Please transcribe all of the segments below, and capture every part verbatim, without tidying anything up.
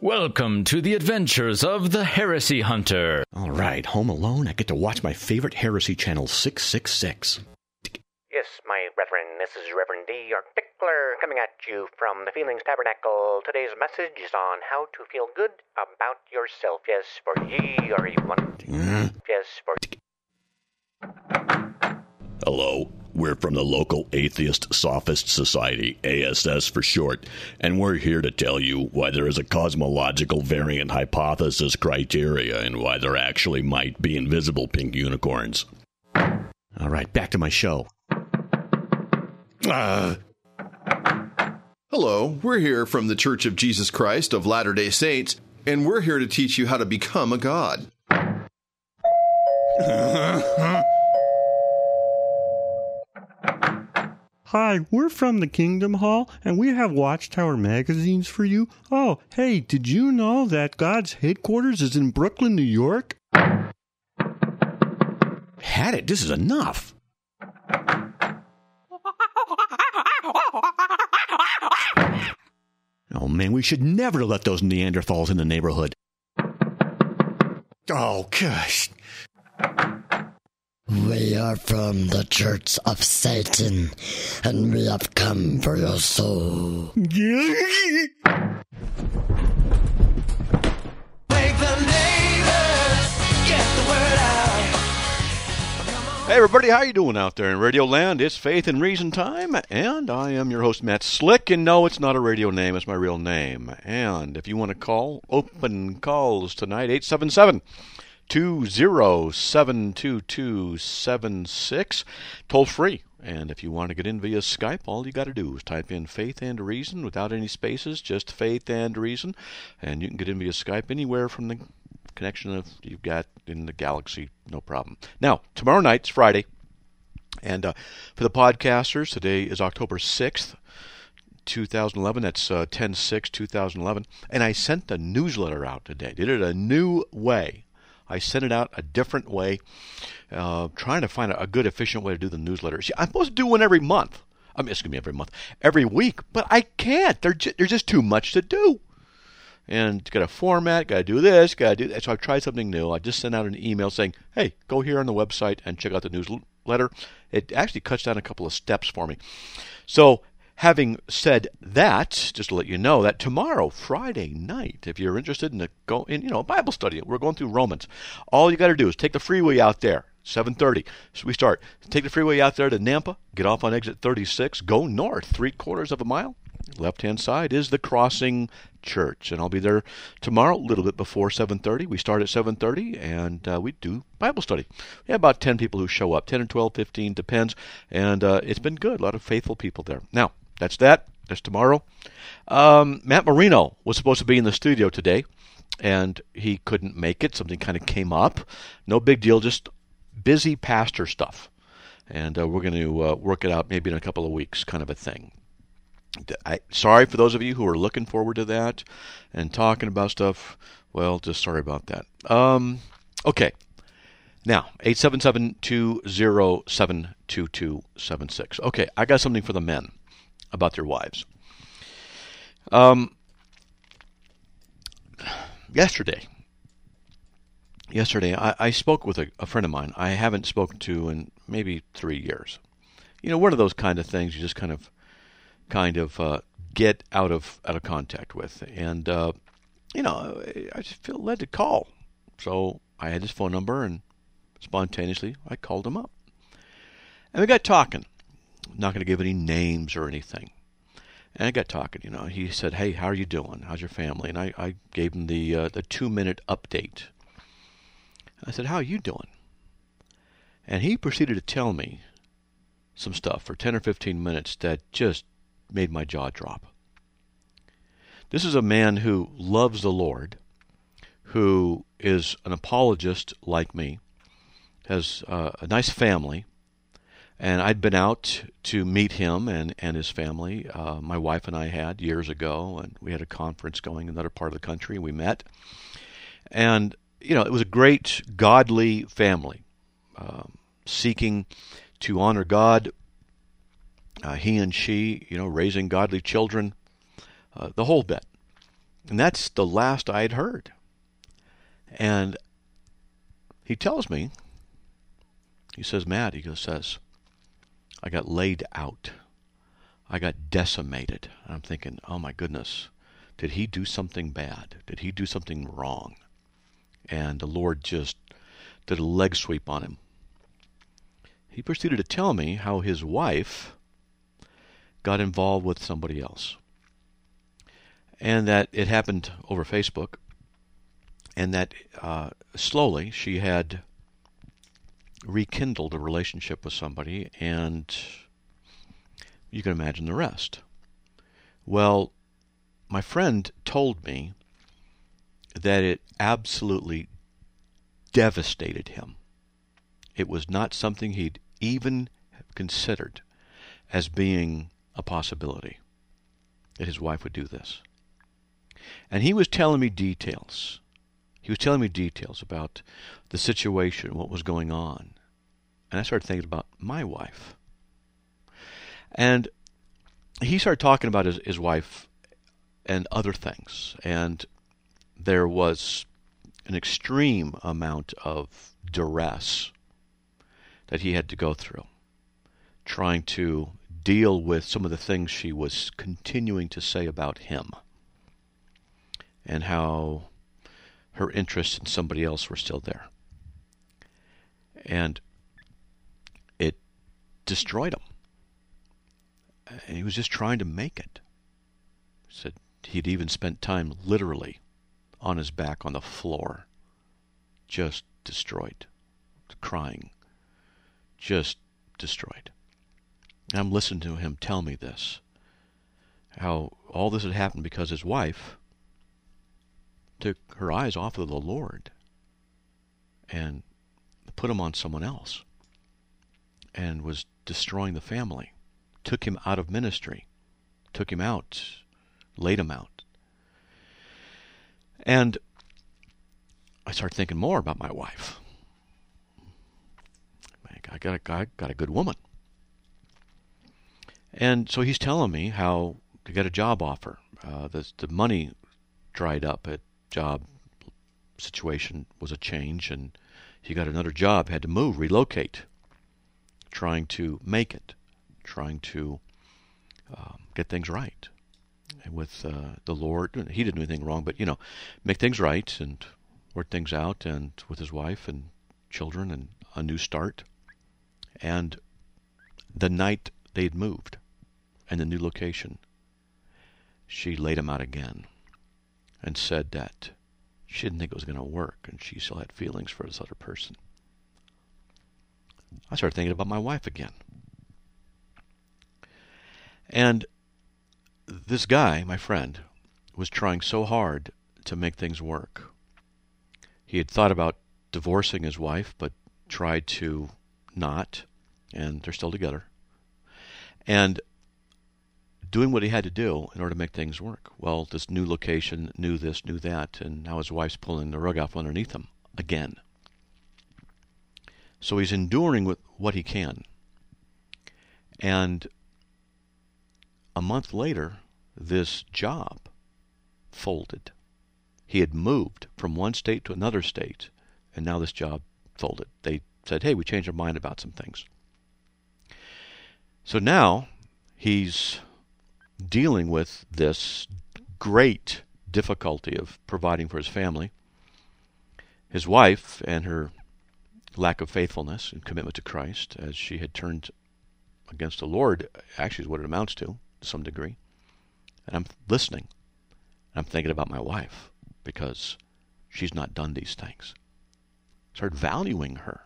Welcome to the adventures of the Heresy Hunter. All right, home alone, I get to watch my favorite heresy channel, six six six. Yes, my brethren, this is Reverend D. Artickler coming at you from the Feelings Tabernacle. Today's message is on how to feel good about yourself. Yes, for ye are one. Mm. Yes, for... Hello, we're from the local Atheist Sophist Society, A S S for short, and we're here to tell you why there is a cosmological variant hypothesis criteria and why there actually might be invisible pink unicorns. All right, back to my show. Uh. Hello, we're here from the Church of Jesus Christ of Latter-day Saints, and we're here to teach you how to become a god. Hi, we're from the Kingdom Hall, and we have Watchtower magazines for you. Oh, hey, did you know that God's headquarters is in Brooklyn, New York? Had it, this is enough. Oh man, we should never let those Neanderthals in the neighborhood. Oh gosh. We are from the Church of Satan, and we have come for your soul. Make the neighbors get the word out. Hey everybody, how you doing out there in Radio Land? It's Faith and Reason time, and I am your host, Matt Slick, and no, it's not a radio name, it's my real name. And if you want to call, open calls tonight, eight seven seven, two zero seven, two two seven six, toll free. And if you want to get in via Skype, all you got to do is type in Faith and Reason without any spaces, just Faith and Reason, and you can get in via Skype anywhere from the connection that you've got in the galaxy, no problem. Now, tomorrow night's Friday, and uh, for the podcasters, today is October sixth, two thousand eleven. That's uh, ten six two thousand eleven, and I sent a newsletter out today. Did it a new way. I sent it out a different way, uh, trying to find a, a good, efficient way to do the newsletter. See, I'm supposed to do one every month. I mean, excuse me, every month, every week, but I can't. There's just, there's just too much to do. And got a format, got to do this, got to do that. So I've tried something new. I just sent out an email saying, hey, go here on the website and check out the newsletter. It actually cuts down a couple of steps for me. So having said that, just to let you know that tomorrow, Friday night, if you're interested in a go in, you know, Bible study, we're going through Romans. All you got to do is take the freeway out there, seven thirty. So we start. Take the freeway out there to Nampa, get off on exit thirty-six, go north three quarters of a mile. Left-hand side is the Crossing Church, and I'll be there tomorrow, a little bit before seven thirty. We start at seven thirty, and uh, we do Bible study. We have about ten people who show up, ten or twelve, fifteen, depends, and uh, it's been good. A lot of faithful people there. Now, that's that. That's tomorrow. Um, Matt Marino was supposed to be in the studio today, and he couldn't make it. Something kind of came up. No big deal, just busy pastor stuff. And uh, we're going to uh, work it out maybe in a couple of weeks, kind of a thing. I, sorry for those of you who are looking forward to that and talking about stuff. Well, just sorry about that. Um, okay. Now, eight seven seven, two zero seven, two two seven six. Okay, I got something for the men about their wives. Um, yesterday, yesterday I, I spoke with a, a friend of mine I haven't spoken to in maybe three years. You know, one of those kind of things you just kind of kind of uh, get out of out of contact with. And, uh, you know, I just feel led to call. So I had his phone number, and spontaneously I called him up. And we got talking. I'm not going to give any names or anything. And I got talking, you know. He said, hey, how are you doing? How's your family? And I, I gave him the uh, the two-minute update. I said, how are you doing? And he proceeded to tell me some stuff for ten or fifteen minutes that just made my jaw drop. This is a man who loves the Lord, who is an apologist like me, has uh, a nice family, and I'd been out to meet him and, and his family. Uh, my wife and I had years ago, and we had a conference going in another part of the country. We met, and you know, it was a great, godly family, uh, seeking to honor God. Uh, he and she, you know, raising godly children, uh, the whole bit. And that's the last I had heard. And he tells me, he says, Matt, he goes, says, I got laid out. I got decimated. And I'm thinking, oh my goodness, did he do something bad? Did he do something wrong? And the Lord just did a leg sweep on him. He proceeded to tell me how his wife got involved with somebody else. And that it happened over Facebook. And that uh, slowly she had rekindled a relationship with somebody, and you can imagine the rest. Well, my friend told me that it absolutely devastated him. It was not something he'd even considered as being a possibility, that his wife would do this. And he was telling me details. He was telling me details about the situation, what was going on. And I started thinking about my wife. And he started talking about his, his wife and other things. And there was an extreme amount of duress that he had to go through, trying to deal with some of the things she was continuing to say about him, and how her interests in somebody else were still there. And it destroyed him. And he was just trying to make it. He said he'd even spent time literally on his back on the floor, just destroyed, crying, just destroyed. And I'm listening to him tell me this, how all this had happened because his wife took her eyes off of the Lord and put him on someone else, and was destroying the family, took him out of ministry, took him out, laid him out. And I started thinking more about my wife. I got a, I got a good woman. And so he's telling me how to get a job offer. Uh, the, the money dried up. A job situation was a change, and he got another job, had to move, relocate, trying to make it, trying to um, get things right. And with uh, the Lord, he didn't do anything wrong, but, you know, make things right and work things out, and with his wife and children, and a new start. And the night they'd moved and the new location, she laid him out again and said that she didn't think it was going to work, and she still had feelings for this other person. I started thinking about my wife again. And this guy, my friend, was trying so hard to make things work. He had thought about divorcing his wife, but tried to not, and they're still together. And doing what he had to do in order to make things work. Well, this new location, knew this, knew that, and now his wife's pulling the rug out from underneath him again. So he's enduring with what he can. And a month later, this job folded. He had moved from one state to another state, and now this job folded. They said, hey, we changed our mind about some things. So now he's dealing with this great difficulty of providing for his family. His wife and her lack of faithfulness and commitment to Christ, as she had turned against the Lord, actually is what it amounts to, to some degree. And I'm listening. I'm thinking about my wife, because she's not done these things. I started valuing her.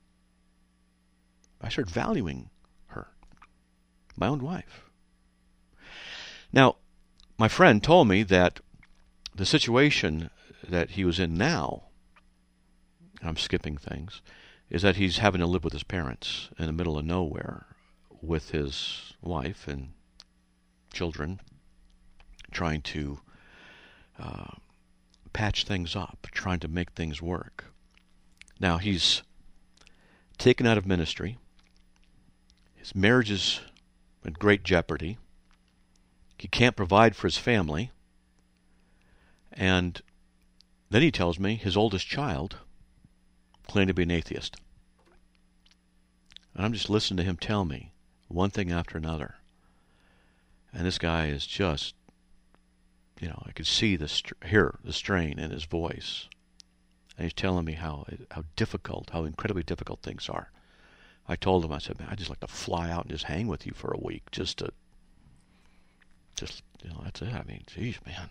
I started valuing her, my own wife. Now, my friend told me that the situation that he was in now, I'm skipping things, is that he's having to live with his parents in the middle of nowhere with his wife and children, trying to uh, patch things up, trying to make things work. Now, he's taken out of ministry. His marriage is in great jeopardy. He can't provide for his family. And then he tells me his oldest child claimed to be an atheist. And I'm just listening to him tell me one thing after another. And this guy is just, you know, I could see the, hear the strain in his voice. And he's telling me how how difficult, how incredibly difficult things are. I told him, I said, man, I'd just like to fly out and just hang with you for a week, just to, just, you know, that's it. I mean, geez, man.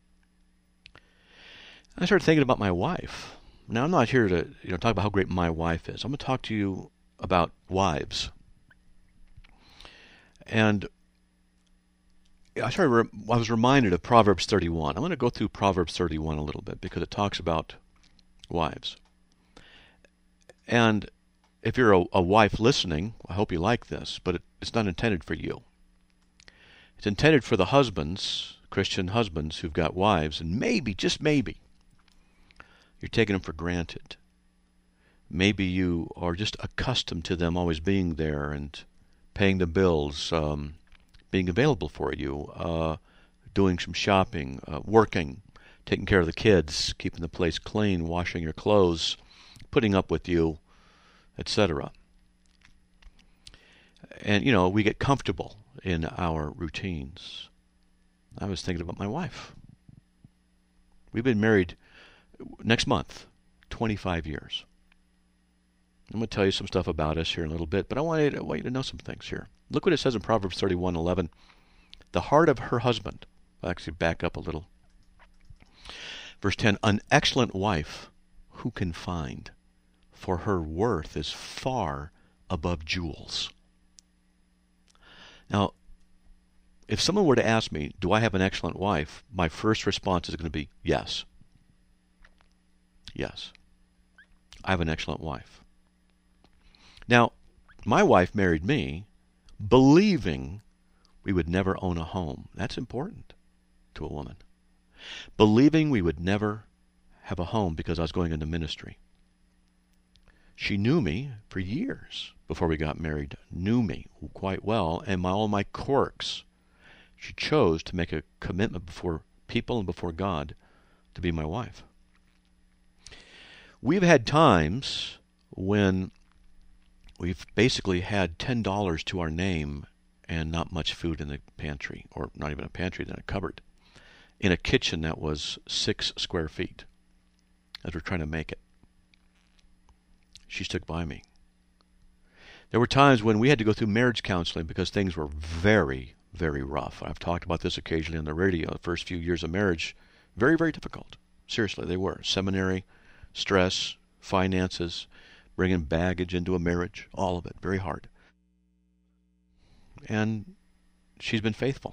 I started thinking about my wife. Now, I'm not here to, you know, talk about how great my wife is. I'm going to talk to you about wives. And I started. I was reminded of Proverbs thirty-one. I'm going to go through Proverbs thirty-one a little bit because it talks about wives. And if you're a, a wife listening, I hope you like this, but it, it's not intended for you. It's intended for the husbands, Christian husbands who've got wives, and maybe, just maybe, you're taking them for granted. Maybe you are just accustomed to them always being there and paying the bills, um, being available for you, uh, doing some shopping, uh, working, taking care of the kids, keeping the place clean, washing your clothes, putting up with you, et cetera. And, you know, we get comfortable in our routines. I was thinking about my wife. We've been married next month, twenty-five years. I'm going to tell you some stuff about us here in a little bit, but I want you to, I want you to know some things here. Look what it says in Proverbs thirty-one eleven. The heart of her husband. I'll actually back up a little. Verse ten, an excellent wife who can find, for her worth is far above jewels. Now, if someone were to ask me, do I have an excellent wife? My first response is going to be yes. Yes. I have an excellent wife. Now, my wife married me believing we would never own a home. That's important to a woman. Believing we would never have a home because I was going into ministry. She knew me for years before we got married, knew me quite well, and my, all my quirks. She chose to make a commitment before people and before God to be my wife. We've had times when we've basically had ten dollars to our name and not much food in the pantry, or not even a pantry, then a cupboard, in a kitchen that was six square feet as we're trying to make it. She stuck by me. There were times when we had to go through marriage counseling because things were very, very rough. I've talked about this occasionally on the radio. The first few years of marriage, very, very difficult. Seriously, they were. Seminary, stress, finances, bringing baggage into a marriage, all of it, very hard. And she's been faithful.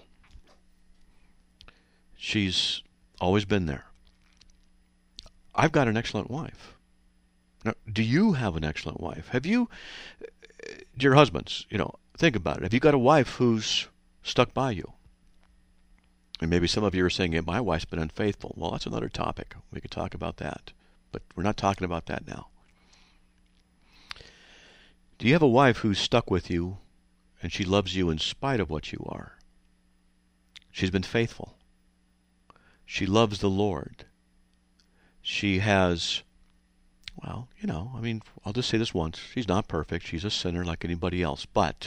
She's always been there. I've got an excellent wife. Now, do you have an excellent wife? Have you, dear husbands, you know, think about it. Have you got a wife who's stuck by you? And maybe some of you are saying, yeah, my wife's been unfaithful. Well, that's another topic. We could talk about that. But we're not talking about that now. Do you have a wife who's stuck with you and she loves you in spite of what you are? She's been faithful. She loves the Lord. She has, well, you know, I mean, I'll just say this once. She's not perfect. She's a sinner like anybody else. But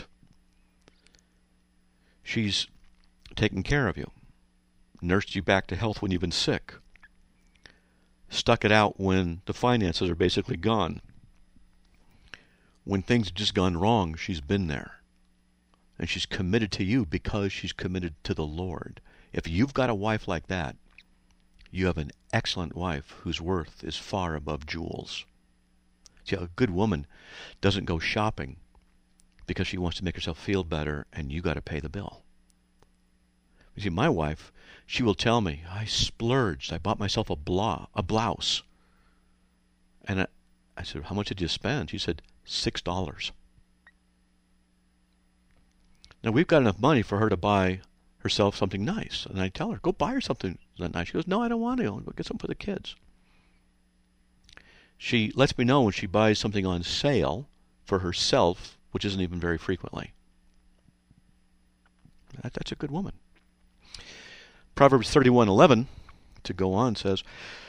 she's taken care of you, nursed you back to health when you've been sick, stuck it out when the finances are basically gone. When things have just gone wrong, she's been there. And she's committed to you because she's committed to the Lord. If you've got a wife like that, you have an excellent wife whose worth is far above jewels. See, a good woman doesn't go shopping because she wants to make herself feel better and you got to pay the bill. You see, my wife, she will tell me, I splurged. I bought myself a, blah, a blouse. And I, I said, how much did you spend? She said, six dollars. Now, we've got enough money for her to buy herself something nice. And I tell her, go buy her something nice. She goes, no, I don't want to. I'll get something for the kids. She lets me know when she buys something on sale for herself, which isn't even very frequently. That, that's a good woman. Proverbs thirty-one eleven to go on, says,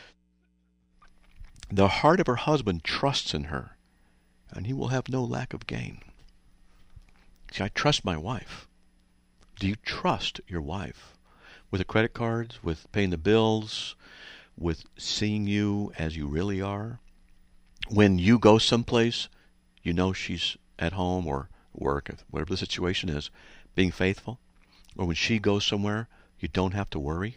the heart of her husband trusts in her, and he will have no lack of gain. See, I trust my wife. Do you trust your wife? With the credit cards, with paying the bills, with seeing you as you really are? When you go someplace, you know she's at home or work, whatever the situation is, being faithful? Or when she goes somewhere, you don't have to worry?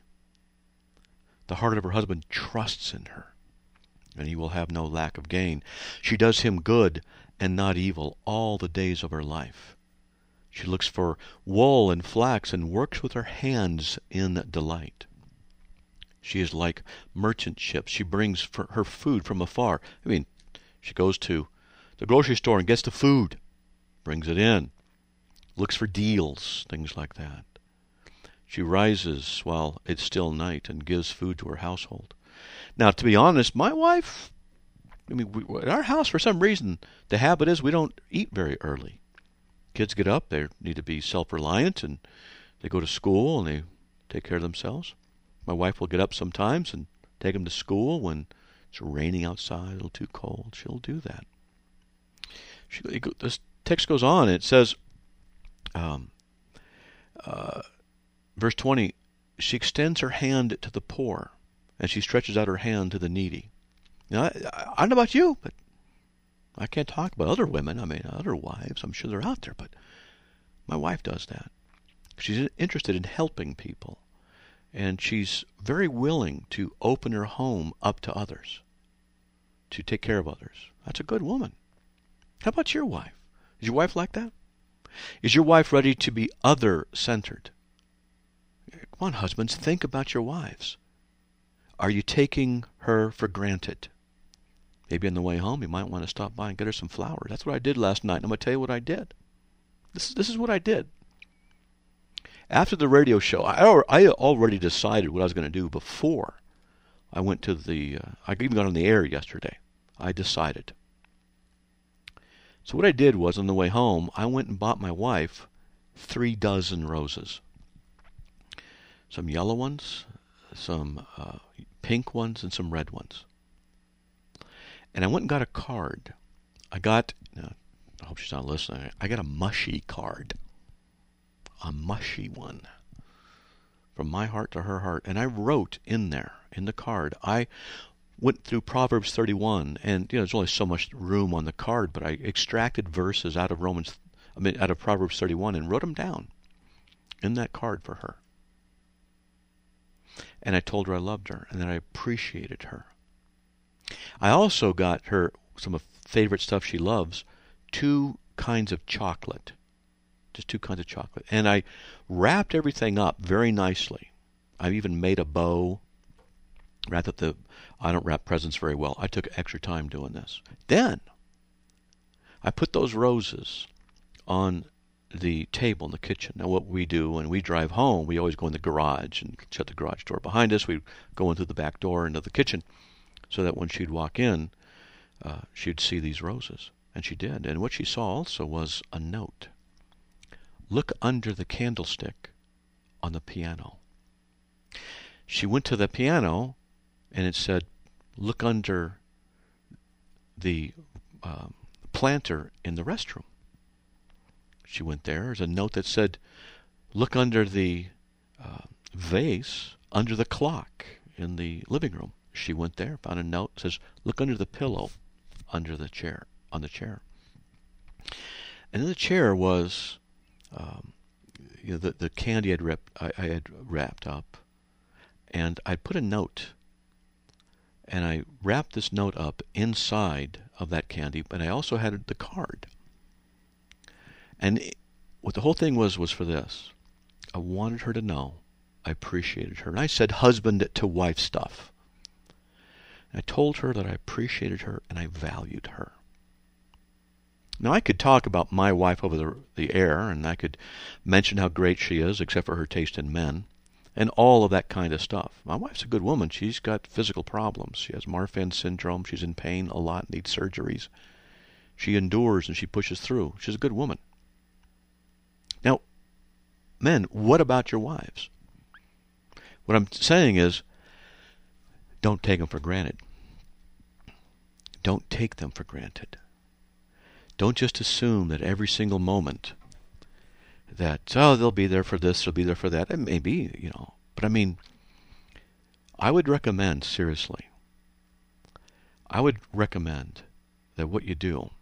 The heart of her husband trusts in her, and he will have no lack of gain. She does him good and not evil all the days of her life. She looks for wool and flax and works with her hands in delight. She is like merchant ships. She brings for her food from afar. I mean, she goes to the grocery store and gets the food, brings it in, looks for deals, things like that. She rises while it's still night and gives food to her household. Now, to be honest, my wife, I mean, we, in our house, for some reason, the habit is we don't eat very early. Kids get up, they need to be self-reliant, and they go to school and they take care of themselves. My wife will get up sometimes and take them to school when it's raining outside, a little too cold. She'll do that. She, this text goes on, and it says, um, uh, verse twenty, she extends her hand to the poor, and she stretches out her hand to the needy. Now, I, I don't know about you, but I can't talk about other women. I mean, other wives. I'm sure they're out there, but my wife does that. She's interested in helping people, and she's very willing to open her home up to others, to take care of others. That's a good woman. How about your wife? Is your wife like that? Is your wife ready to be other-centered? Come on, husbands, think about your wives. Are you taking her for granted? Maybe on the way home you might want to stop by and get her some flowers. That's what I did last night, and I'm going to tell you what I did. This, this is what I did. After the radio show, I, I already decided what I was going to do before I went to the, uh, I even got on the air yesterday. I decided. So what I did was, on the way home, I went and bought my wife three dozen roses. Some yellow ones, some uh, pink ones, and some red ones. And I went and got a card. I got, uh, I hope she's not listening, I got a mushy card. A mushy one. From my heart to her heart. And I wrote in there, in the card, I went through Proverbs thirty-one, and you know, there's only so much room on the card, but I extracted verses out of Romans, I mean, out of Proverbs thirty-one, and wrote them down in that card for her. And I told her I loved her, and that I appreciated her. I also got her some of favorite stuff she loves, two kinds of chocolate. Just two kinds of chocolate. And I wrapped everything up very nicely. I've even made a bow. Rather the, I don't wrap presents very well. I took extra time doing this. Then I put those roses on the table in the kitchen. Now what we do when we drive home, we always go in the garage and shut the garage door behind us. We go in through the back door into the kitchen so that when she'd walk in, uh, she'd see these roses. And she did. And what she saw also was a note. Look under the candlestick on the piano. She went to the piano and it said, look under the um, planter in the restroom. She went there. There's a note that said, look under the uh, vase under the clock in the living room. She went there, found a note that says, look under the pillow under the chair, on the chair. And in the chair was um, you know, the, the candy I'd ripped, I, I had wrapped up. And I put a note, and I wrapped this note up inside of that candy, but I also had the card. And it, what the whole thing was was for this. I wanted her to know I appreciated her. And I said husband to wife stuff. And I told her that I appreciated her and I valued her. Now, I could talk about my wife over the, the air, and I could mention how great she is, except for her taste in men, and all of that kind of stuff. My wife's a good woman. She's got physical problems. She has Marfan syndrome. She's in pain a lot, needs surgeries. She endures and she pushes through. She's a good woman. Now, men, what about your wives? What I'm saying is, don't take them for granted. Don't take them for granted. Don't just assume that every single moment that, oh, they'll be there for this, they'll be there for that. And maybe, you know. But I mean, I would recommend, seriously, I would recommend that what you do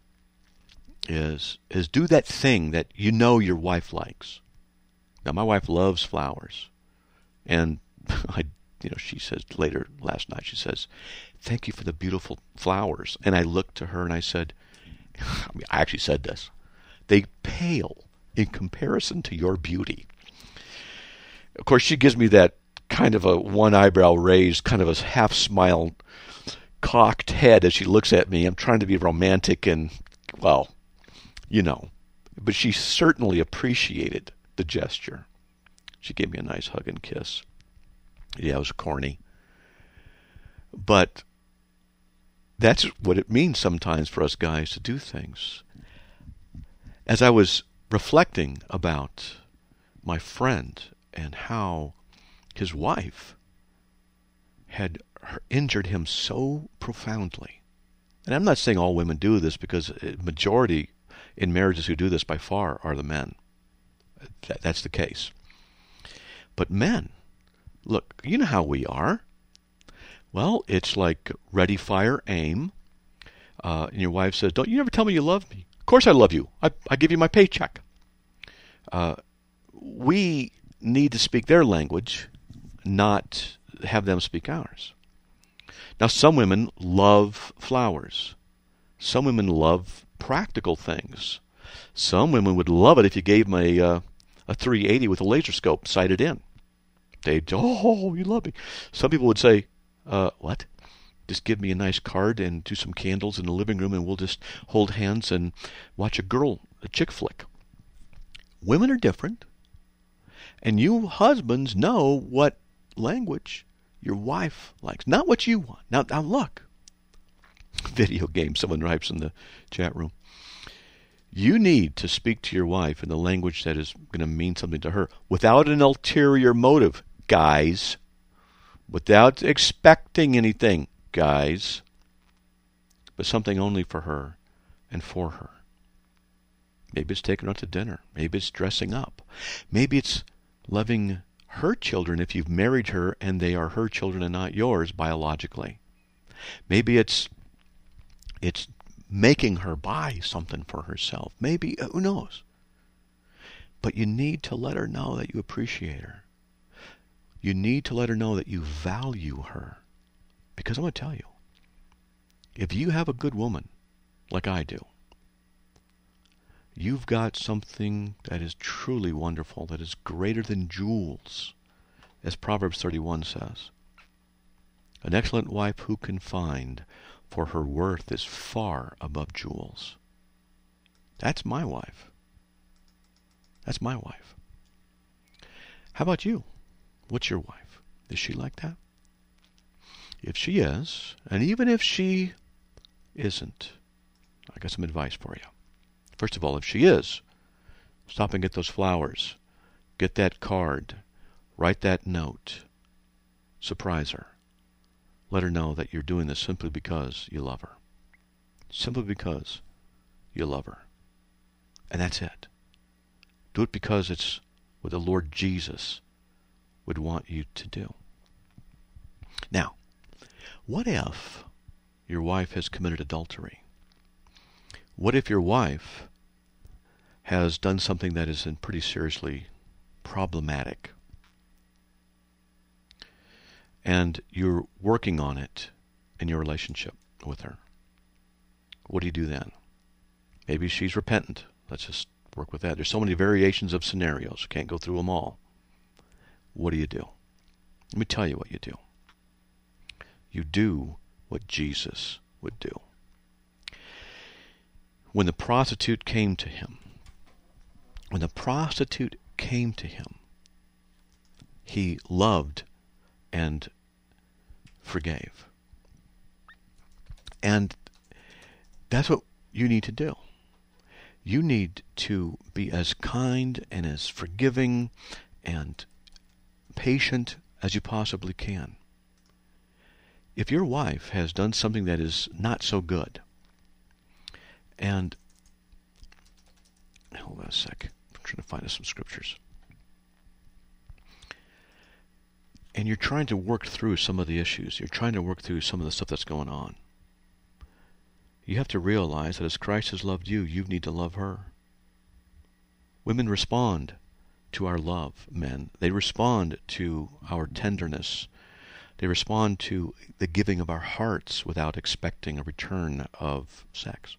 is is do that thing that you know your wife likes. Now, my wife loves flowers. And I, you know, she says later last night, she says, thank you for the beautiful flowers. And I looked to her and I said, I mean, I actually said this, they pale in comparison to your beauty. Of course, she gives me that kind of a one eyebrow raised, kind of a half smile, cocked head as she looks at me. I'm trying to be romantic and, well, you know. But she certainly appreciated the gesture. She gave me a nice hug and kiss. Yeah, it was corny. But that's what it means sometimes for us guys to do things. As I was reflecting about my friend and how his wife had injured him so profoundly. And I'm not saying all women do this, because a majority in marriages who do this by far are the men. That, that's the case. But men, look, you know how we are. Well, it's like ready, fire, aim. Uh, and your wife says, don't you ever tell me you love me? Of course I love you. I, I give you my paycheck. Uh, we need to speak their language, not have them speak ours. Now, some women love flowers. Some women love practical things. Some women would love it if you gave them a, uh, a three eighty with a laser scope sighted in. They'd, oh, you love me. Some people would say, uh, what? Just give me a nice card and do some candles in the living room and we'll just hold hands and watch a girl, a chick flick. Women are different. And you husbands know what language your wife likes, not what you want. Now, now look. Video game, someone writes in the chat room. You need to speak to your wife in the language that is going to mean something to her without an ulterior motive, guys. Without expecting anything, guys. But something only for her and for her. Maybe it's taking her out to dinner. Maybe it's dressing up. Maybe it's loving her children if you've married her and they are her children and not yours biologically. Maybe it's it's making her buy something for herself. Maybe, who knows? But you need to let her know that you appreciate her. You need to let her know that you value her. Because I'm going to tell you, if you have a good woman, like I do, you've got something that is truly wonderful, that is greater than jewels, as Proverbs thirty-one says. An excellent wife who can find, for her worth is far above jewels. That's my wife. That's my wife. How about you? What's your wife? Is she like that? If she is, and even if she isn't, I got some advice for you. First of all, if she is, stop and get those flowers. Get that card. Write that note. Surprise her. Let her know that you're doing this simply because you love her. Simply because you love her. And that's it. Do it because it's what the Lord Jesus would want you to do. Now, what if your wife has committed adultery? What if your wife has done something that is pretty seriously problematic? And you're working on it in your relationship with her. What do you do then? Maybe she's repentant. Let's just work with that. There's so many variations of scenarios. Can't go through them all. What do you do? Let me tell you what you do. You do what Jesus would do. When the prostitute came to him, when the prostitute came to him, he loved and forgave. And that's what you need to do. You need to be as kind and as forgiving and patient as you possibly can. if your wife has done something that is not so good, and hold on a sec, I'm trying to find us some scriptures, and you're trying to work through some of the issues, you're trying to work through some of the stuff that's going on, you have to realize that as Christ has loved you, you need to love her. Women respond to our love, men. They respond to our tenderness. They respond to the giving of our hearts without expecting a return of sex.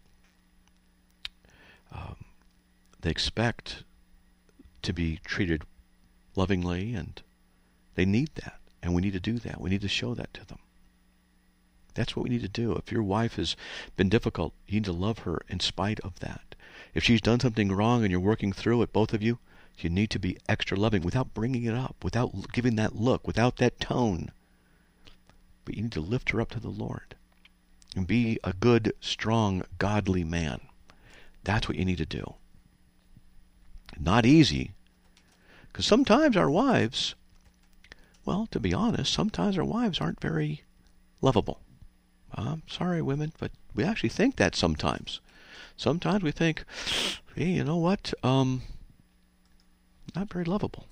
Um, they expect to be treated lovingly, and they need that. And we need to do that. We need to show that to them. That's what we need to do. If your wife has been difficult, you need to love her in spite of that. If she's done something wrong and you're working through it, both of you, you need to be extra loving without bringing it up, without giving that look, without that tone. But you need to lift her up to the Lord and be a good, strong, godly man. That's what you need to do. Not easy, because sometimes our wives, well, to be honest, sometimes our wives aren't very lovable. I'm sorry, women, but we actually think that sometimes. Sometimes we think, hey, you know what, um, not very lovable.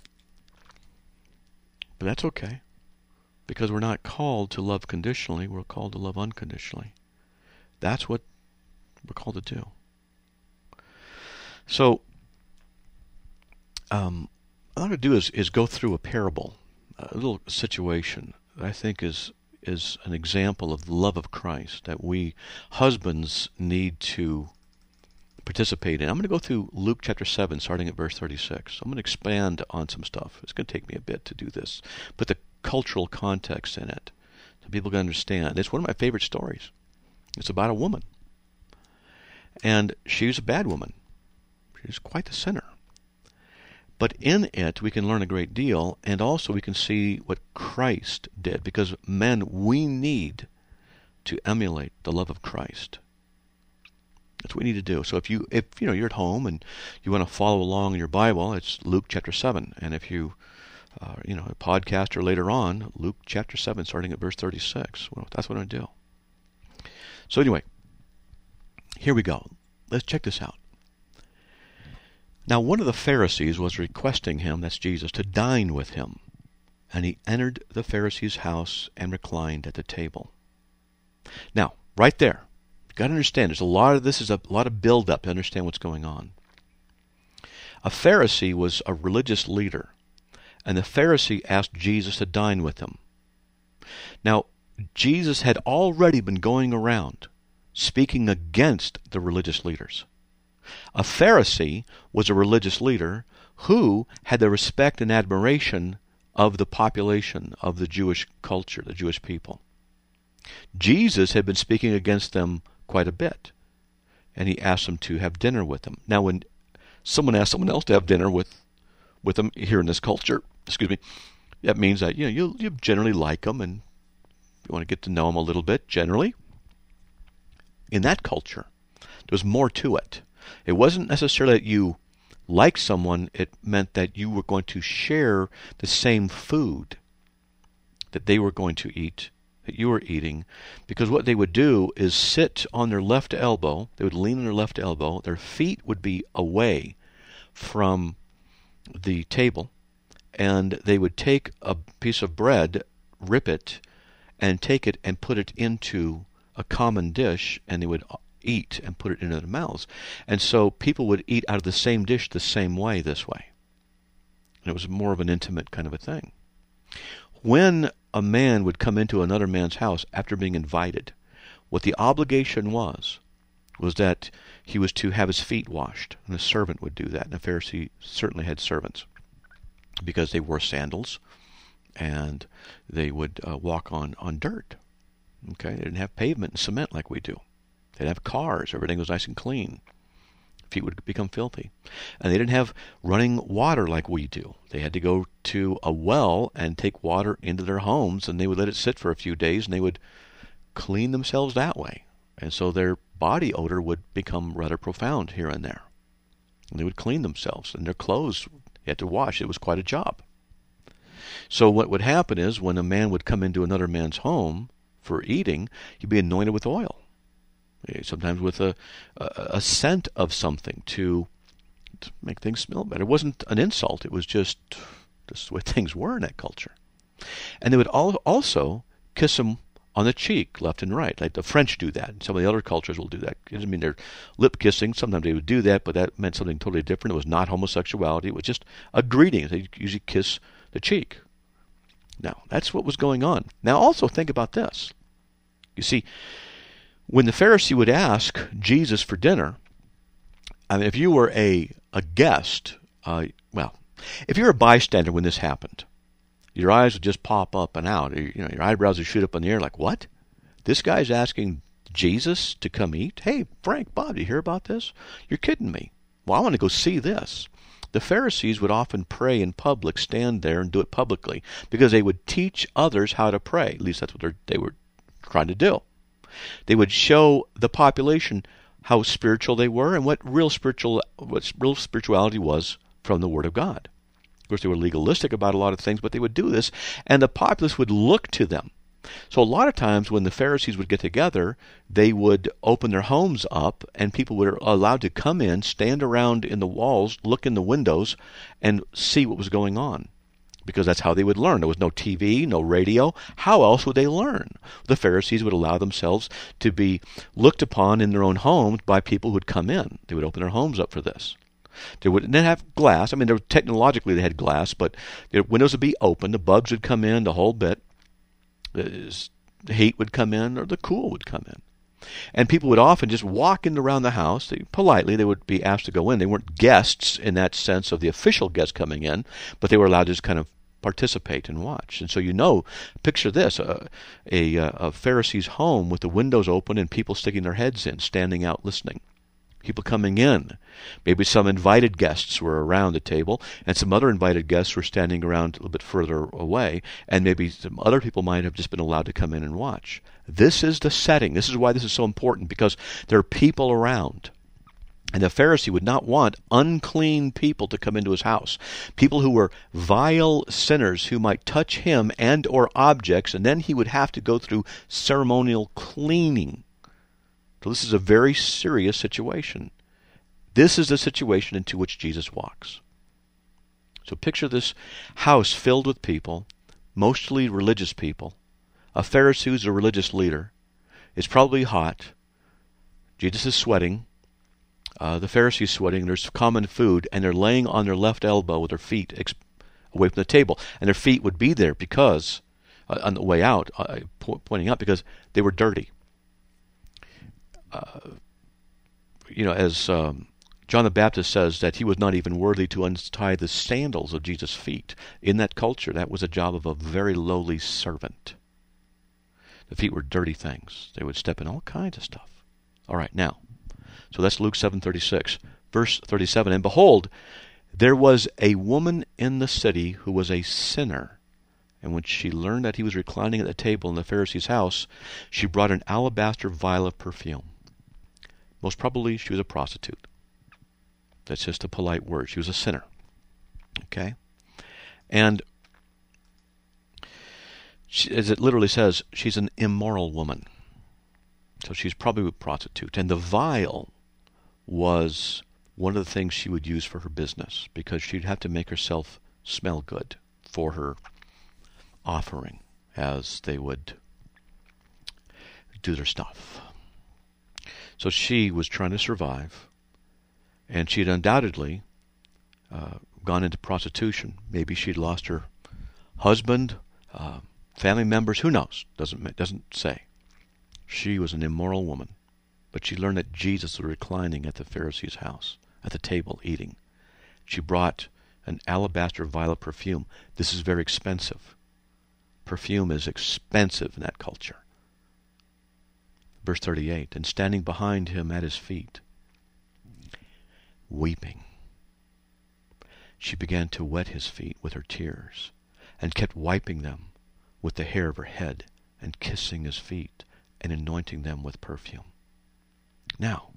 But that's okay. Because we're not called to love conditionally, we're called to love unconditionally. That's what we're called to do. So, um, what I'm going to do is, is go through a parable, a little situation that I think is is an example of the love of Christ that we husbands need to participate in. I'm going to go through Luke chapter seven, starting at verse thirty-six. I'm going to expand on some stuff. It's going to take me a bit to do this. Put the cultural context in it so people can understand. It's one of my favorite stories. It's about a woman. And she's a bad woman. She's quite the sinner. But in it, we can learn a great deal, and also we can see what Christ did. Because, men, we need to emulate the love of Christ. That's what we need to do. So if you, if you know, you're at home and you want to follow along in your Bible, it's Luke chapter seven. And if you, uh, you know, a podcaster later on, Luke chapter seven, starting at verse thirty-six. Well, that's what I'm going to do. So anyway, here we go. Let's check this out. Now one of the Pharisees was requesting him, that's Jesus, to dine with him. And he entered the Pharisee's house and reclined at the table. Now, right there, you've got to understand, there's a lot of this is a lot of build-up to understand what's going on. A Pharisee was a religious leader, and the Pharisee asked Jesus to dine with him. Now, Jesus had already been going around speaking against the religious leaders. A Pharisee was a religious leader who had the respect and admiration of the population, of the Jewish culture, the Jewish people. Jesus had been speaking against them quite a bit, and he asked them to have dinner with him. Now, when someone asks someone else to have dinner with with them here in this culture, excuse me, that means that you know you you generally like them and you want to get to know them a little bit. Generally, in that culture, there was more to it. It wasn't necessarily that you liked someone, it meant that you were going to share the same food that they were going to eat, that you were eating, because what they would do is sit on their left elbow, they would lean on their left elbow, their feet would be away from the table, and they would take a piece of bread, rip it, and take it and put it into a common dish, and they would eat and put it into their mouths. And so people would eat out of the same dish the same way this way. And it was more of an intimate kind of a thing. When a man would come into another man's house after being invited, what the obligation was, was that he was to have his feet washed, and a servant would do that. And the Pharisee certainly had servants, because they wore sandals, and they would uh, walk on, on dirt. Okay, they didn't have pavement and cement like we do. They'd have cars. Everything was nice and clean. Feet would become filthy. And they didn't have running water like we do. They had to go to a well and take water into their homes, and they would let it sit for a few days, and they would clean themselves that way. And so their body odor would become rather profound here and there. And they would clean themselves, and their clothes they had to wash. It was quite a job. So what would happen is when a man would come into another man's home, for eating, you'd be anointed with oil. Sometimes with a, a, a scent of something to, to make things smell better. It wasn't an insult. It was just, just the way things were in that culture. And they would all, also kiss them on the cheek, left and right. Like the French do that. Some of the other cultures will do that. It doesn't mean they're lip kissing. Sometimes they would do that, but that meant something totally different. It was not homosexuality. It was just a greeting. They usually kiss the cheek. Now, that's what was going on. Now, also think about this. You see, when the Pharisee would ask Jesus for dinner, I mean, if you were a, a guest, uh, well, if you're a bystander when this happened, your eyes would just pop up and out. You know, your eyebrows would shoot up in the air like, what? This guy's asking Jesus to come eat? Hey, Frank, Bob, do you hear about this? You're kidding me. Well, I want to go see this. The Pharisees would often pray in public, stand there and do it publicly, because they would teach others how to pray. At least that's what they were trying to do. They would show the population how spiritual they were and what real spiritual what real spirituality was from the Word of God. Of course, they were legalistic about a lot of things, but they would do this, and the populace would look to them. So a lot of times when the Pharisees would get together, they would open their homes up, and people were allowed to come in, stand around in the walls, look in the windows, and see what was going on. Because that's how they would learn. There was no T V, no radio. How else would they learn? The Pharisees would allow themselves to be looked upon in their own homes by people who would come in. They would open their homes up for this. They wouldn't have glass. I mean, were, technologically they had glass, but the windows would be open. The bugs would come in, the whole bit. The heat would come in, or the cool would come in. And people would often just walk in around the house. They, politely, they would be asked to go in. They weren't guests in that sense of the official guests coming in, but they were allowed to just kind of participate and watch. And so you know, picture this, a, a, a Pharisee's home with the windows open and people sticking their heads in, standing out listening. People coming in. Maybe some invited guests were around the table, and some other invited guests were standing around a little bit further away, and maybe some other people might have just been allowed to come in and watch. This is the setting. This is why this is so important, because there are people around. And the Pharisee would not want unclean people to come into his house. People who were vile sinners who might touch him and or objects, and then he would have to go through ceremonial cleaning. So this is a very serious situation. This is the situation into which Jesus walks. So picture this house filled with people, mostly religious people. A Pharisee who's a religious leader. It's probably hot. Jesus is sweating. Uh, the Pharisees sweating, there's common food, and they're laying on their left elbow with their feet ex- away from the table. And their feet would be there because, uh, on the way out, uh, po- pointing out, because they were dirty. Uh, you know, as um, John the Baptist says that he was not even worthy to untie the sandals of Jesus' feet. In that culture, that was a job of a very lowly servant. The feet were dirty things. They would step in all kinds of stuff. All right, now. So that's Luke seven thirty-six. Verse thirty-seven, and behold, there was a woman in the city who was a sinner. And when she learned that he was reclining at the table in the Pharisee's house, she brought an alabaster vial of perfume. Most probably she was a prostitute. That's just a polite word. She was a sinner. Okay? And she, as it literally says, she's an immoral woman. So she's probably a prostitute. And the vial was one of the things she would use for her business, because she'd have to make herself smell good for her offering as they would do their stuff. So she was trying to survive, and she'd undoubtedly uh, gone into prostitution. Maybe she'd lost her husband, uh, family members, who knows? Doesn't doesn't say. She was an immoral woman, but she learned that Jesus was reclining at the Pharisee's house, at the table, eating. She brought an alabaster vial of perfume. This is very expensive. Perfume is expensive in that culture. Verse thirty-eight, and standing behind him at his feet, weeping, she began to wet his feet with her tears, and kept wiping them with the hair of her head, and kissing his feet, and anointing them with perfume. Now,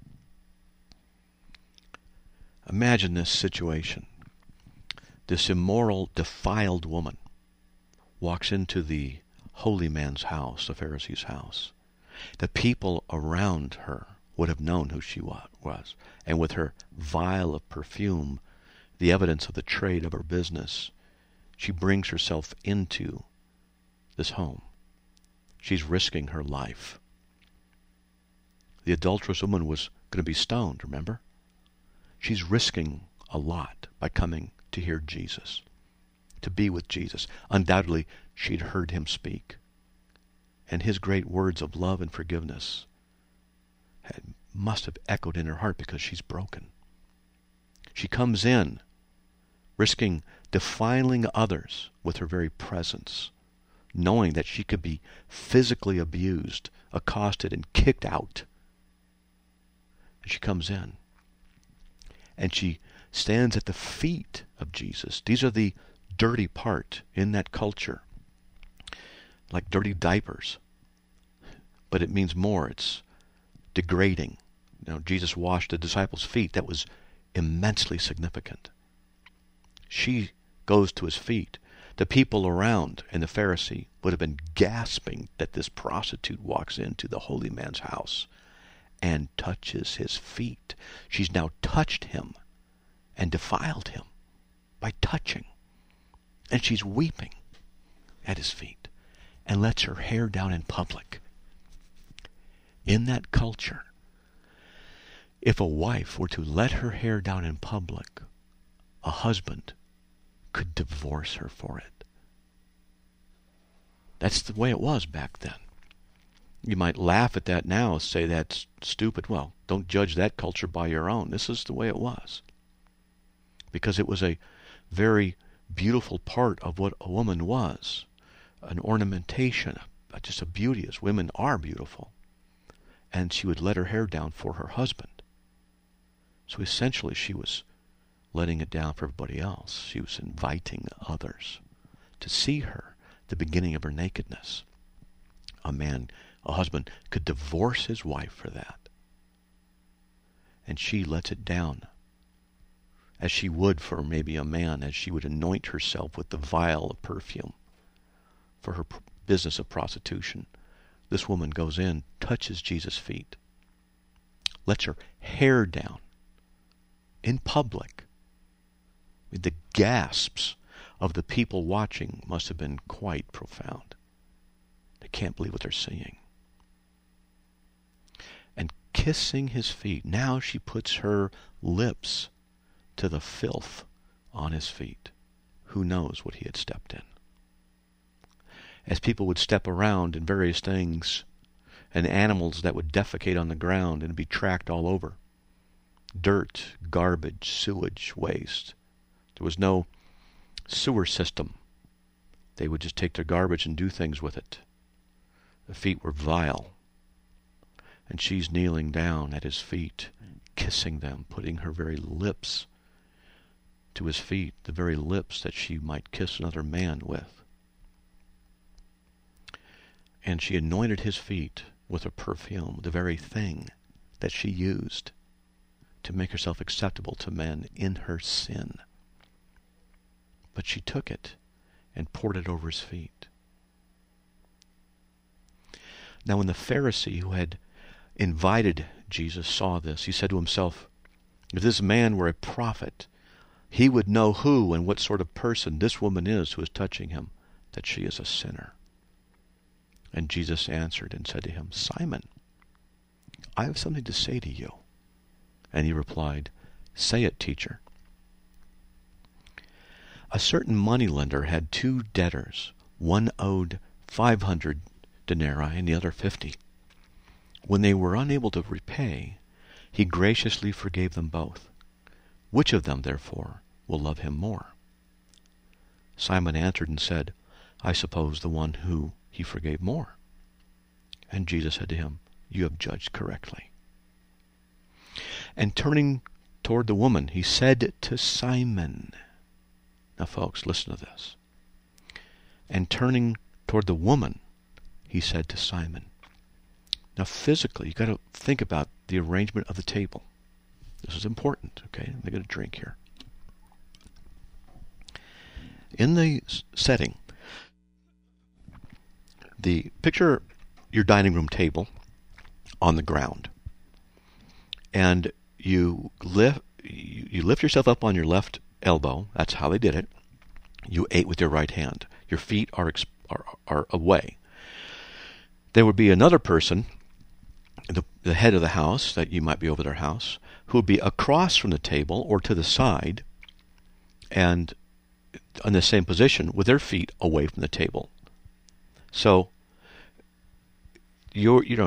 imagine this situation. This immoral, defiled woman walks into the holy man's house, the Pharisee's house. The people around her would have known who she was. And with her vial of perfume, the evidence of the trade of her business, she brings herself into this home. She's risking her life. The adulterous woman was going to be stoned, remember? She's risking a lot by coming to hear Jesus, to be with Jesus. Undoubtedly, she'd heard him speak. And his great words of love and forgiveness had, must have echoed in her heart because she's broken. She comes in, risking defiling others with her very presence, knowing that she could be physically abused, accosted, and kicked out. And she comes in, and she stands at the feet of Jesus. These are the dirty part in that culture, like dirty diapers. But it means more. It's degrading. You know, Jesus washed the disciples' feet. That was immensely significant. She goes to his feet. The people around and the Pharisee would have been gasping that this prostitute walks into the holy man's house and touches his feet. She's now touched him and defiled him by touching. And she's weeping at his feet and lets her hair down in public. In that culture, if a wife were to let her hair down in public, a husband could divorce her for it. That's the way it was back then. You might laugh at that now, say that's stupid. Well, don't judge that culture by your own. This is the way it was. Because it was a very beautiful part of what a woman was. An ornamentation, just a beauty, as women are beautiful. And she would let her hair down for her husband. So essentially she was letting it down for everybody else. She was inviting others to see her, the beginning of her nakedness. A man, a husband, could divorce his wife for that. And she lets it down, as she would for maybe a man, as she would anoint herself with the vial of perfume for her business of prostitution. This woman goes in, touches Jesus' feet, lets her hair down in public. The gasps of the people watching must have been quite profound. They can't believe what they're seeing. And kissing his feet, now she puts her lips to the filth on his feet. Who knows what he had stepped in? As people would step around in various things, and animals that would defecate on the ground and be tracked all over. Dirt, garbage, sewage, waste. There was no sewer system. They would just take their garbage and do things with it. The feet were vile. And she's kneeling down at his feet, kissing them, putting her very lips to his feet, the very lips that she might kiss another man with. And she anointed his feet with a perfume, the very thing that she used to make herself acceptable to men in her sin. But she took it and poured it over his feet. Now when the Pharisee who had invited Jesus saw this, he said to himself, if this man were a prophet, he would know who and what sort of person this woman is who is touching him, that she is a sinner. And Jesus answered and said to him, Simon, I have something to say to you. And he replied, say it, teacher. A certain moneylender had two debtors. One owed five hundred denarii and the other fifty. When they were unable to repay, he graciously forgave them both. Which of them, therefore, will love him more? Simon answered and said, I suppose the one who he forgave more. And Jesus said to him, you have judged correctly. And turning toward the woman, he said to Simon, now folks, listen to this. And turning toward the woman, he said to Simon. Now physically, you've got to think about the arrangement of the table. This is important, okay? Let me get a drink here. In the setting, the picture your dining room table on the ground, and you lift you, you lift yourself up on your left elbow. That's how they did it. You ate with your right hand. Your feet are are, are away. There would be another person, the, the head of the house, that you might be over their house, who would be across from the table or to the side, and in the same position with their feet away from the table. So you're, you know,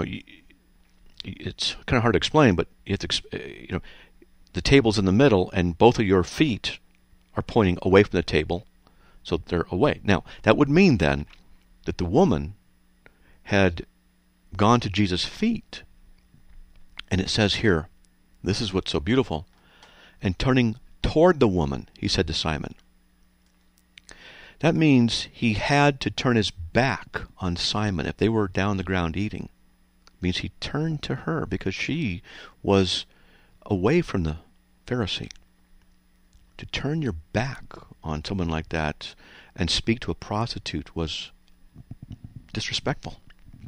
it's kind of hard to explain, but it's, you know, the table's in the middle, and both of your feet are pointing away from the table, so they're away. Now, that would mean then that the woman had gone to Jesus' feet, and it says here, this is what's so beautiful, and turning toward the woman, he said to Simon. That means he had to turn his back on Simon. If they were down the ground eating, it means he turned to her because she was away from the Pharisee. To turn your back on someone like that and speak to a prostitute was disrespectful.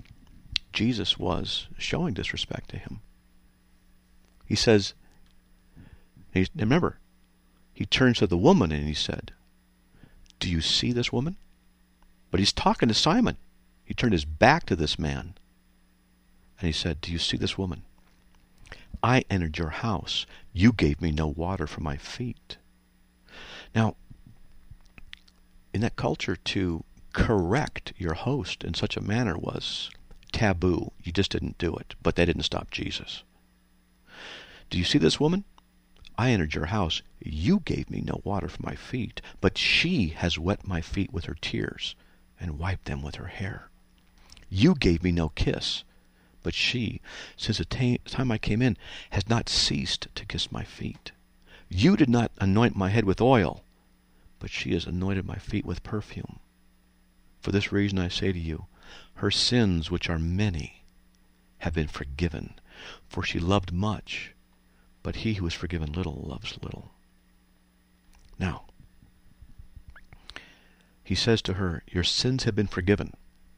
Jesus was showing disrespect to him. He says, he, remember, he turns to the woman and he said, do you see this woman? But he's talking to Simon. He turned his back to this man. And he said, do you see this woman? I entered your house. You gave me no water for my feet. Now, in that culture, to correct your host in such a manner was taboo. You just didn't do it. But that didn't stop Jesus. Do you see this woman? I entered your house. You gave me no water for my feet, but she has wet my feet with her tears and wiped them with her hair. You gave me no kiss, but she, since the time I came in, has not ceased to kiss my feet. You did not anoint my head with oil, but she has anointed my feet with perfume. For this reason I say to you, her sins, which are many, have been forgiven, for she loved much, but he who is forgiven little loves little. Now, he says to her, your sins have been forgiven.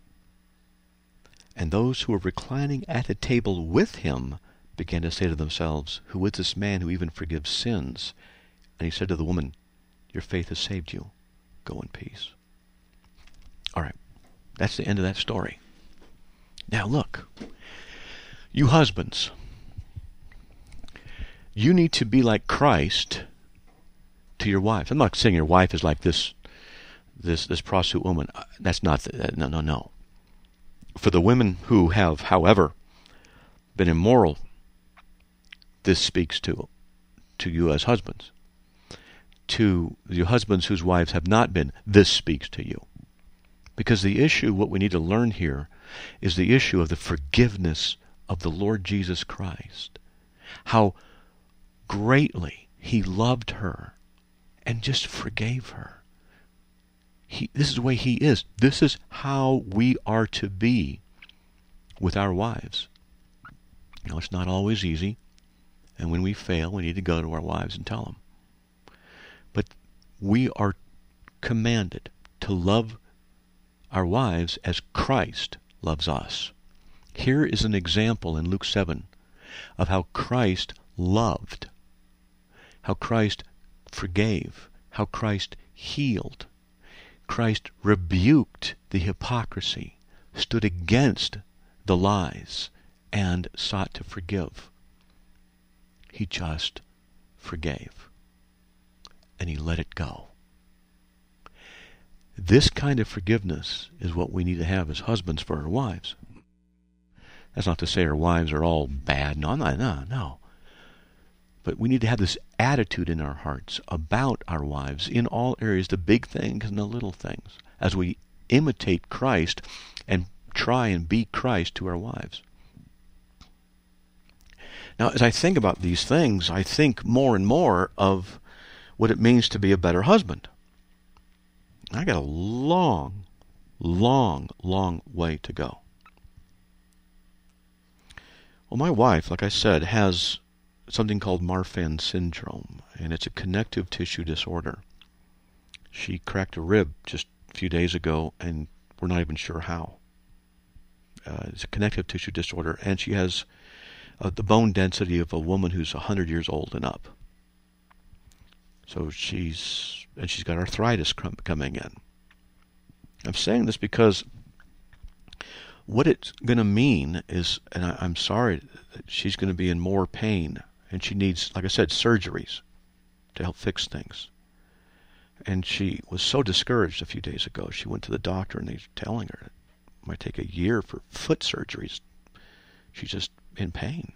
And those who were reclining at the table with him began to say to themselves, who is this man who even forgives sins? And he said to the woman, your faith has saved you. Go in peace. All right, that's the end of that story. Now look, you husbands, you need to be like Christ to your wives. I'm not saying your wife is like this this this prostitute woman. That's not the, no no no. For the women who have, however, been immoral, this speaks to to you as husbands. To your husbands whose wives have not been, this speaks to you. Because the issue, what we need to learn here, is the issue of the forgiveness of the Lord Jesus Christ. How greatly he loved her and just forgave her. He, this is the way he is. This is how we are to be with our wives. Now, it's not always easy, and when we fail, we need to go to our wives and tell them. But we are commanded to love our wives as Christ loves us. Here is an example in Luke seven of how Christ loved, how Christ forgave, how Christ healed. Christ rebuked the hypocrisy, stood against the lies, and sought to forgive. He just forgave, and he let it go. This kind of forgiveness is what we need to have as husbands for our wives. That's not to say our wives are all bad. No, no, no, no. But we need to have this attitude in our hearts about our wives in all areas, the big things and the little things, as we imitate Christ and try and be Christ to our wives. Now, as I think about these things, I think more and more of what it means to be a better husband. I got a long, long, long way to go. Well, my wife, like I said, has something called Marfan syndrome, and it's a connective tissue disorder. She cracked a rib just a few days ago, and we're not even sure how. uh, it's a connective tissue disorder, and she has uh, the bone density of a woman who's one hundred years old and up. So she's, and she's got arthritis coming in. I'm saying this because what it's going to mean is, and I, I'm sorry, that she's going to be in more pain, and she needs, like I said, surgeries to help fix things. And she was so discouraged a few days ago. She went to the doctor, and they're telling her it might take a year for foot surgeries. She's just in pain.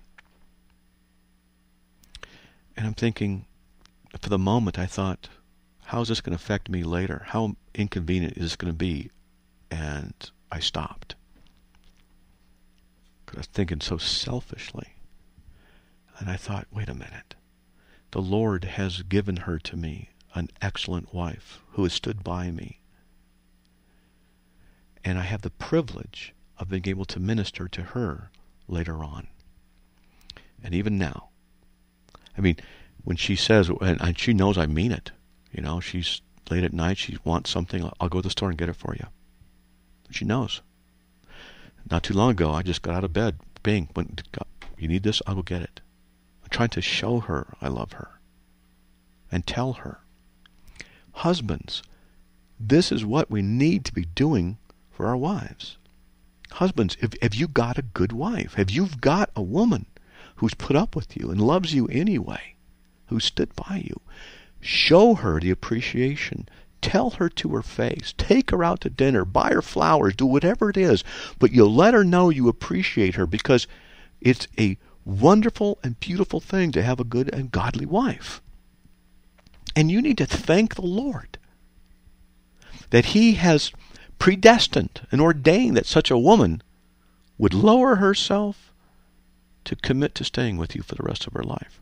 And I'm thinking, for the moment, I thought, how is this going to affect me later? How inconvenient is this going to be? And I stopped. Because I was thinking so selfishly. And I thought, wait a minute. The Lord has given her to me, an excellent wife who has stood by me. And I have the privilege of being able to minister to her later on. And even now. I mean, when she says, and she knows I mean it, you know, she's late at night, she wants something, I'll go to the store and get it for you. She knows. Not too long ago, I just got out of bed, bing, went, you need this, I'll go get it. I'm trying to show her I love her. And tell her, husbands, this is what we need to be doing for our wives. Husbands, if, if you got a good wife, if you've got a woman who's put up with you and loves you anyway, who stood by you, show her the appreciation. Tell her to her face. Take her out to dinner. Buy her flowers. Do whatever it is. But you let her know you appreciate her, because it's a wonderful and beautiful thing to have a good and godly wife. And you need to thank the Lord that He has predestined and ordained that such a woman would lower herself to commit to staying with you for the rest of her life.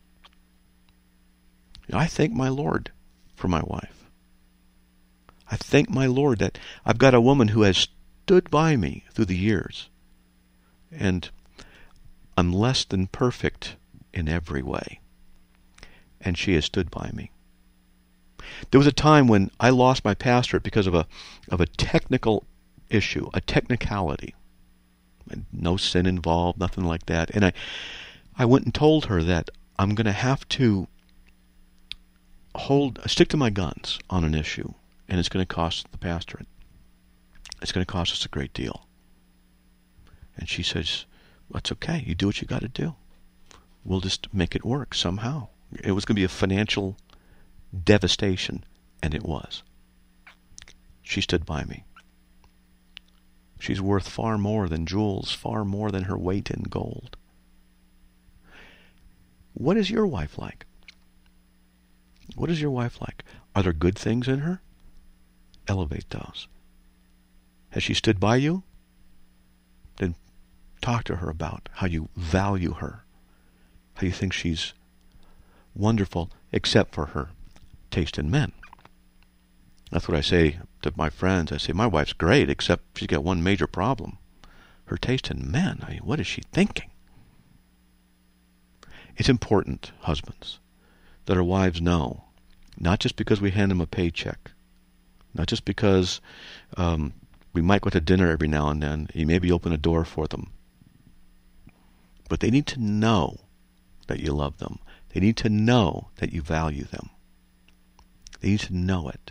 I thank my Lord for my wife. I thank my Lord that I've got a woman who has stood by me through the years. And I'm less than perfect in every way. And she has stood by me. There was a time when I lost my pastorate because of a of a technical issue, a technicality. And no sin involved, nothing like that. And I, I went and told her that I'm going to have to hold, stick to my guns on an issue, and it's going to cost the pastorate. It's going to cost us a great deal. And she says, that's okay. You do what you got to do. We'll just make it work somehow. It was going to be a financial devastation, and it was. She stood by me. She's worth far more than jewels, far more than her weight in gold. What is your wife like? What is your wife like? Are there good things in her? Elevate those. Has she stood by you? Then talk to her about how you value her, how you think she's wonderful, except for her taste in men. That's what I say to my friends. I say, my wife's great, except she's got one major problem. Her taste in men. I mean, what is she thinking? It's important, husbands, that our wives know, not just because we hand them a paycheck, not just because um, we might go to dinner every now and then, you maybe open a door for them, but they need to know that you love them. They need to know that you value them. They need to know it.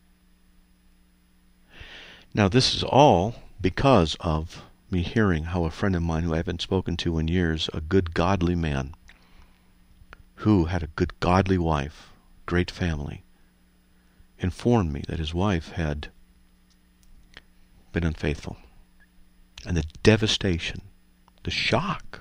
Now, this is all because of me hearing how a friend of mine who I haven't spoken to in years, a good godly man, who had a good godly wife, great family, informed me that his wife had been unfaithful. And the devastation, the shock.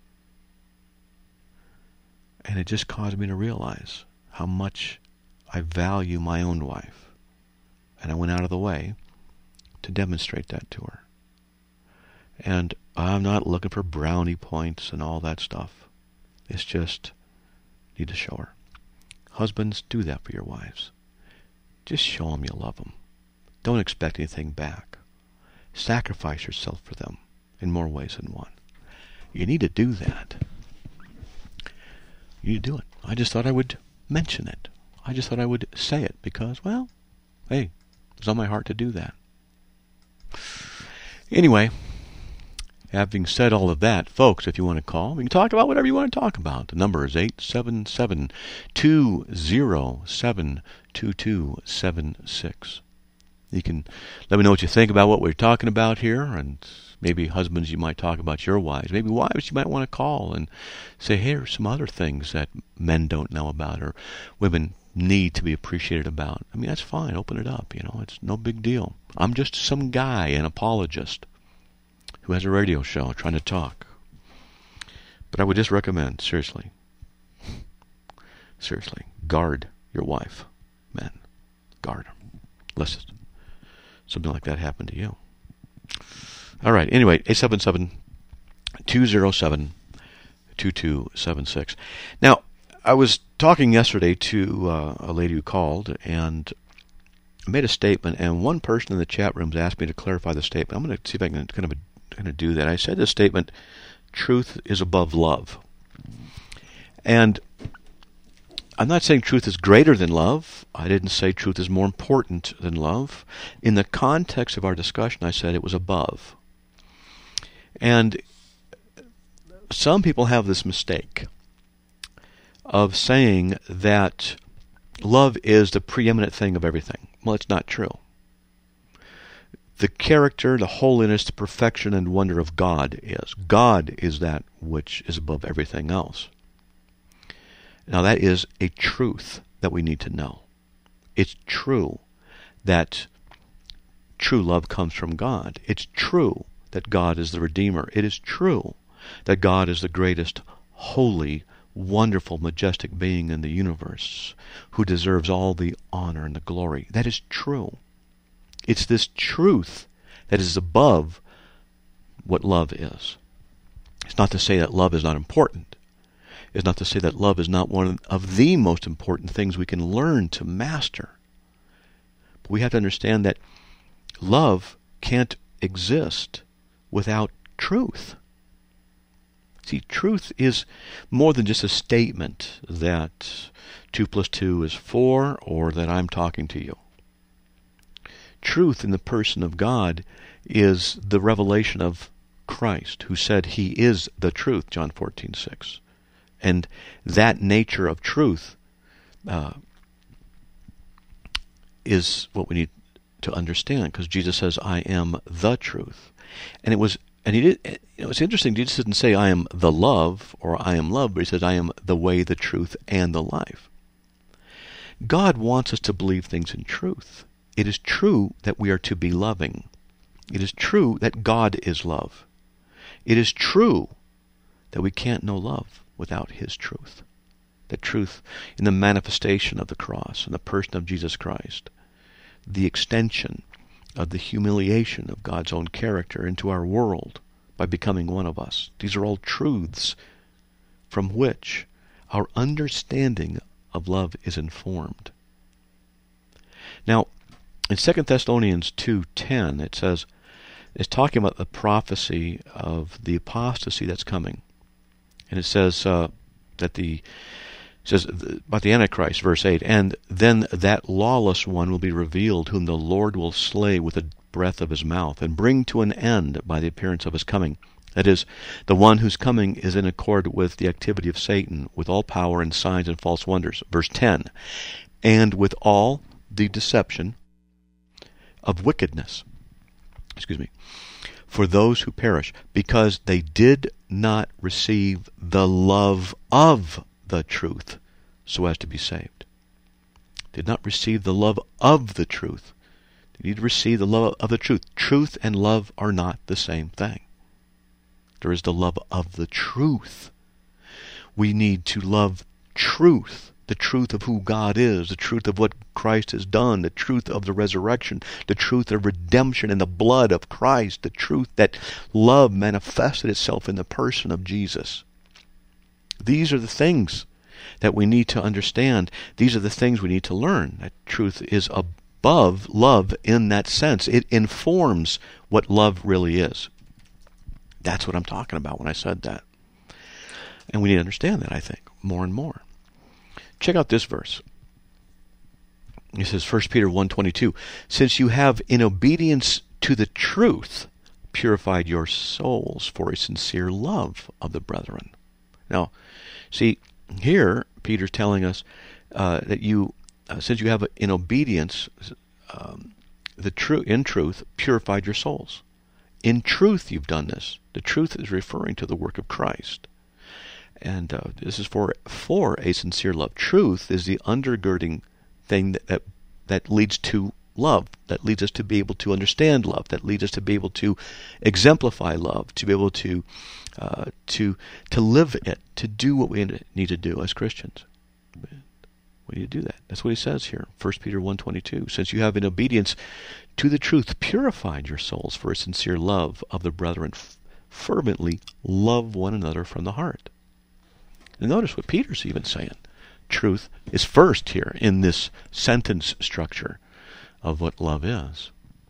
And it just caused me to realize how much I value my own wife. And I went out of the way to demonstrate that to her. And I'm not looking for brownie points and all that stuff. It's just, need to show her. Husbands, do that for your wives. Just show them you love them. Don't expect anything back. Sacrifice yourself for them in more ways than one. You need to do that. You need to do it. I just thought I would mention it. I just thought I would say it because, well, hey, it was on my heart to do that. Anyway, having said all of that, folks, if you want to call, we can talk about whatever you want to talk about. The number is eight seven seven, two zero seven, two two seven six. You can let me know what you think about what we're talking about here, and maybe husbands, you might talk about your wives. Maybe wives, you might want to call and say, hey, here's some other things that men don't know about, or women need to be appreciated about. I mean, that's fine. Open it up. You know, it's no big deal. I'm just some guy, an apologist, who has a radio show trying to talk. But I would just recommend, seriously, seriously, guard your wife, men. Guard her. Listen, something like that happened to you. All right. Anyway, eight seven seven, two zero seven, two two seven six. Now, I was talking yesterday to uh, a lady who called and made a statement, and one person in the chat rooms asked me to clarify the statement. I'm going to see if I can kind of kind of do that. I said this statement: truth is above love. And I'm not saying truth is greater than love. I didn't say truth is more important than love. In the context of our discussion, I said it was above. And some people have this mistake of saying that love is the preeminent thing of everything. Well, it's not true. The character, the holiness, the perfection and wonder of God is. God is that which is above everything else. Now, that is a truth that we need to know. It's true that true love comes from God. It's true that God is the Redeemer. It is true that God is the greatest, holy, wonderful, majestic being in the universe, who deserves all the honor and the glory. That is true. It's this truth that is above what love is. It's not to say that love is not important. It's not to say that love is not one of the most important things we can learn to master. But we have to understand that love can't exist without truth. See, truth is more than just a statement that two plus two is four, or that I'm talking to you. Truth in the person of God is the revelation of Christ, who said he is the truth, John fourteen six. And that nature of truth uh, is what we need to understand, because Jesus says, I am the truth. And it was And he did. You know, it's interesting. Jesus didn't say, "I am the love" or "I am love," but he says, "I am the way, the truth, and the life." God wants us to believe things in truth. It is true that we are to be loving. It is true that God is love. It is true that we can't know love without His truth. The truth in the manifestation of the cross and the person of Jesus Christ, the extension of the humiliation of God's own character into our world by becoming one of us. These are all truths from which our understanding of love is informed. Now, in Second Thessalonians two ten, it says, it's talking about the prophecy of the apostasy that's coming. And it says uh, that the It says about the Antichrist, verse eight, and then that lawless one will be revealed, whom the Lord will slay with the breath of his mouth, and bring to an end by the appearance of his coming. That is, the one whose coming is in accord with the activity of Satan, with all power and signs and false wonders. Verse ten, and with all the deception of wickedness, excuse me, for those who perish, because they did not receive the love of the truth, so as to be saved. Did not receive the love of the truth. They need to receive the love of the truth. Truth and love are not the same thing. There is the love of the truth. We need to love truth, the truth of who God is, the truth of what Christ has done, the truth of the resurrection, the truth of redemption in the blood of Christ, the truth that love manifested itself in the person of Jesus. These are the things that we need to understand. These are the things we need to learn. That truth is above love in that sense. It informs what love really is. That's what I'm talking about when I said that. And we need to understand that, I think, more and more. Check out this verse. It says First Peter one twenty-two, since you have, in obedience to the truth, purified your souls for a sincere love of the brethren. Now, see, here Peter's telling us uh, that you, uh, since you have in obedience, um, the true in truth, purified your souls. In truth, you've done this. The truth is referring to the work of Christ. And uh, this is for for a sincere love. Truth is the undergirding thing that, that that leads to love, that leads us to be able to understand love, that leads us to be able to exemplify love, to be able to uh, to to live it, to do what we need to do as Christians. We need to do that. That's what he says here, First Peter one twenty-two. Since you have in obedience to the truth purified your souls for a sincere love of the brethren, fervently love one another from the heart. And notice what Peter's even saying. Truth is first here in this sentence structure of what love is.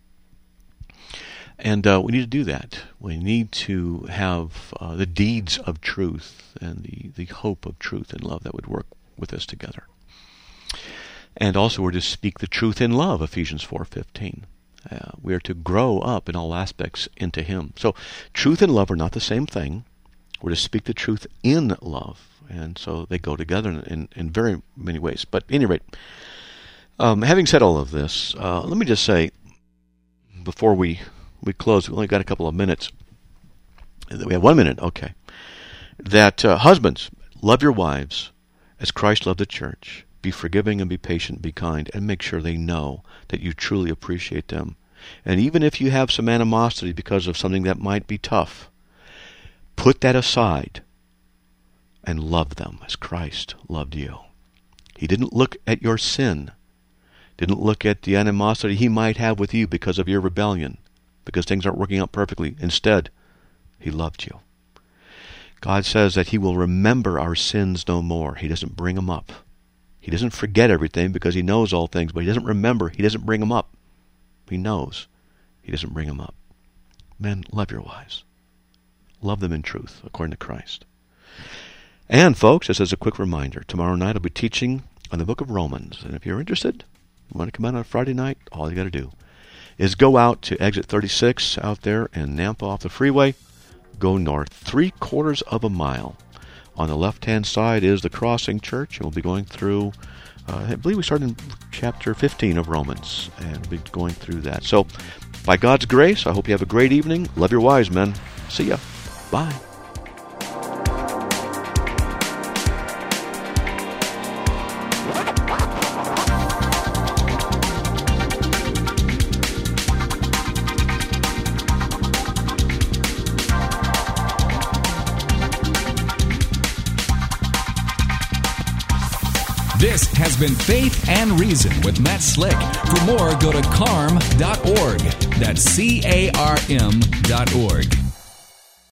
And uh, we need to do that. We need to have uh, the deeds of truth and the, the hope of truth and love that would work with us together. And also we're to speak the truth in love, Ephesians four fifteen. Uh, we are to grow up in all aspects into Him. So truth and love are not the same thing. We're to speak the truth in love. And so they go together in, in, in very many ways. But at any rate, um, having said all of this, uh, let me just say, before we, we close, we only got a couple of minutes. We have one minute, okay. That uh, husbands, love your wives as Christ loved the church. Be forgiving and be patient, be kind, and make sure they know that you truly appreciate them. And even if you have some animosity because of something that might be tough, put that aside and love them as Christ loved you. He didn't look at your sin, didn't look at the animosity he might have with you because of your rebellion, because things aren't working out perfectly. Instead, he loved you. God says that he will remember our sins no more. He doesn't bring them up. He doesn't forget everything because he knows all things, but he doesn't remember. He doesn't bring them up. He knows. He doesn't bring them up. Men, love your wives. Love them in truth, according to Christ. And, folks, just as a quick reminder, tomorrow night I'll be teaching on the book of Romans. And if you're interested, you want to come out on a Friday night, all you got to do is go out to exit thirty-six out there in Nampa off the freeway. Go north three quarters of a mile. On the left-hand side is the Crossing Church, and we'll be going through, uh, I believe we started in chapter fifteen of Romans, and we'll be going through that. So, by God's grace, I hope you have a great evening. Love your wives, men. See ya. Bye. This has been Faith and Reason with Matt Slick. For more, go to carm dot org. That's C A R M dot org.